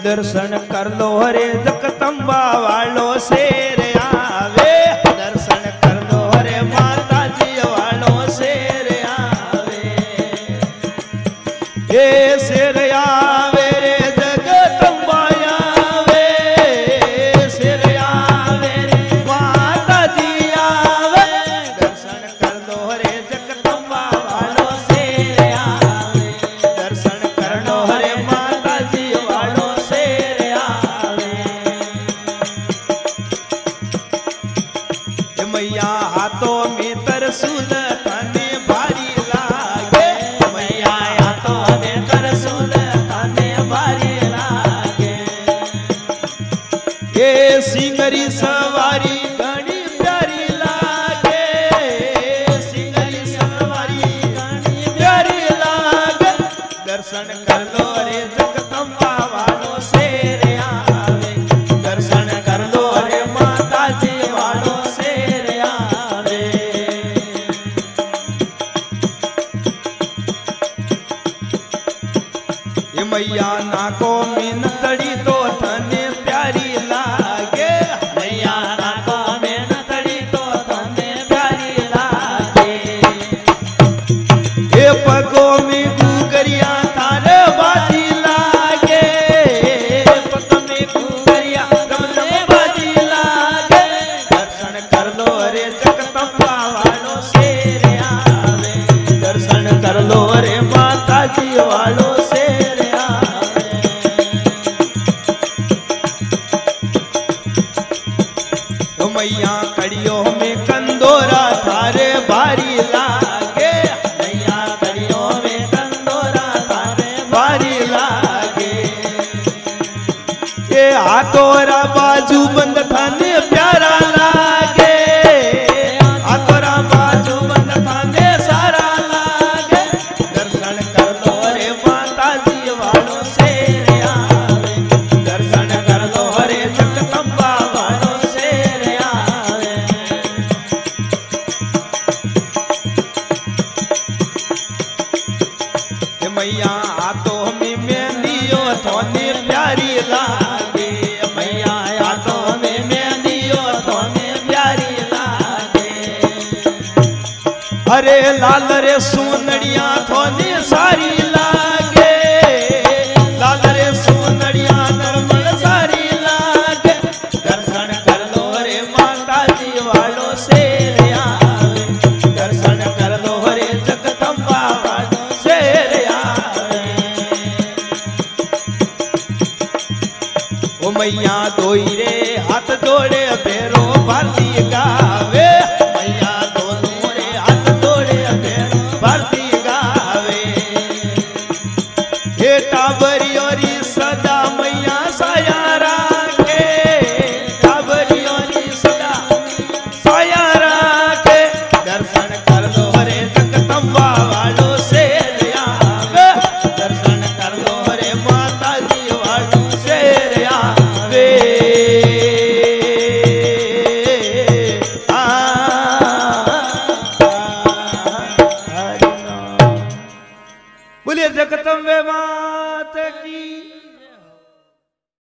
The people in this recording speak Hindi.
दर्शन कर लो रे जगदम्बा वालो शेर आवे, दर्शन कर लो रे माता जी वालो शेर आवे। ये शेर आवे रे जगदम्बा आवे, शेर आवे रे माता जी आवे, दर्शन कर लो रे जगदम्बा वालो शेर आवे, दर्शन कर लो रे माता जी वालो शेर आवे। मैया हाथों में तरसूल थाने भारी लागे, मैया हाथों में तरसूल थाने भारी लागे। ये सिंगरी सवारी घनी प्यारी लागे, सिंगरी सवारी घनी प्यारी लागे, दर्शन कर लो रे जगदम्बा वालो शेर आवे, दर्शन कर लो रे माता जी वालो शेर आवे। ये मैया नाको में नतड़ी तो थाने प्यारी लागे, मैया नाको में नतड़ी तो थाने प्यारी लागे। ये पगों में गुगरिया थारे बाजी लागे, पग में गुगरिया थारे बाजी लागे, दर्शन कर लो रे जगदम्बा वालो शेर आवे, दर्शन कर लो रे माता जी वालो शेर आवे। तो मैया कड़ियों में कंदोरा थारे भारी लागे, मैया कड़ियों में कंदोरा थारे भारी लागे। ये हाथोरा बाजू बंद थाने प्यारा लागे, हाथोरा बाजू बंद थाने सारा लागे, दर्शन कर लो रे माता जी वालो शेर आवे, दर्शन कर लो रे जगदम्बा वालो शेर आवे। ये मैया हाथों में मेहंदियों थोने प्यारी लागे, मैया हाथों में मेहंदियों थोने प्यारी लागे। अरे लाल रे सुनड़िया थोने सारी लागे,